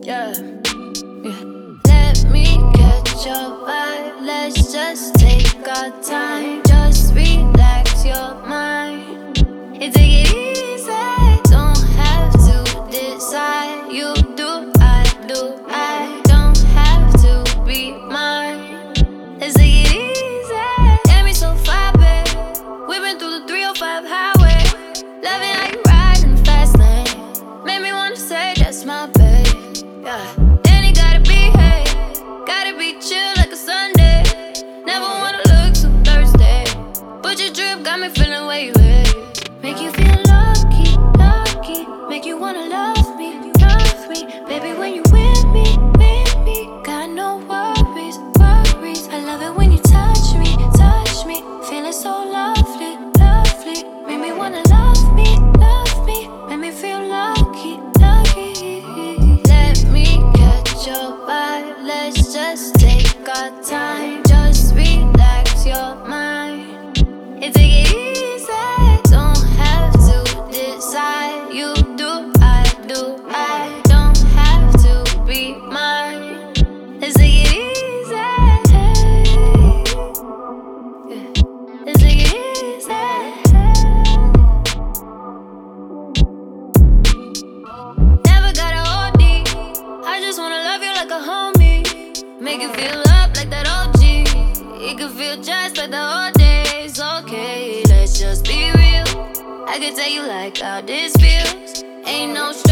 Yeah, yeah. Let me catch your vibe. Let's just take our time. Just relax your mind and take it easy. Don't have to decide. You do, I do. I don't have to be mine. Let's take it easy. Get me so far, babe. We've been through the 305 highway. Loving how you ride in the fast lane. Made me wanna say that's my babe. Yeah. Then it gotta be, hey, gotta be chill like a Sunday. Never wanna look too thirsty. But your drip got me feeling where you at. Make you feel lucky, lucky. Make you wanna love me, love me. Baby, when you with me, got no worries, worries. I love it when you touch me, touch me. Feeling so lovely, lovely. Make me wanna love me, love me. Make me feel lucky, lucky. Let me catch your vibe. Let's just take our time. Just relax your mind and take it easy. Don't have to decide. You do, I do. I don't have to be mine. Let's take it easy. Yeah. Let's take it easy. Never got a OD. I just wanna love you like a homie. Make you feel up like that OG. It could feel just like the old days. Okay, let's just be real. I can tell you like how this feels. Ain't no